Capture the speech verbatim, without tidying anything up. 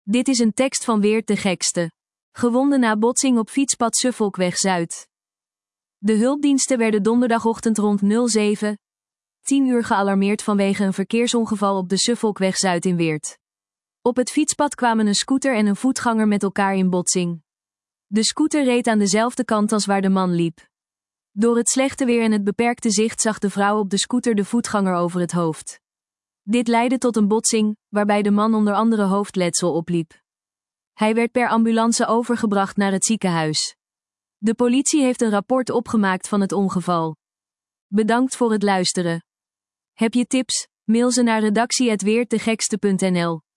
Dit is een tekst van Weert de Gekste. Gewonden na botsing op fietspad Suffolkweg Zuid. De hulpdiensten werden donderdagochtend rond zeven tien uur gealarmeerd vanwege een verkeersongeval op de Suffolkweg Zuid in Weert. Op het fietspad kwamen een scooter en een voetganger met elkaar in botsing. De scooter reed aan dezelfde kant als waar de man liep. Door het slechte weer en het beperkte zicht zag de vrouw op de scooter de voetganger over het hoofd. Dit leidde tot een botsing, waarbij de man onder andere hoofdletsel opliep. Hij werd per ambulance overgebracht naar het ziekenhuis. De politie heeft een rapport opgemaakt van het ongeval. Bedankt voor het luisteren. Heb je tips? Mail ze naar redactie apenstaartje weertdegekste punt n l.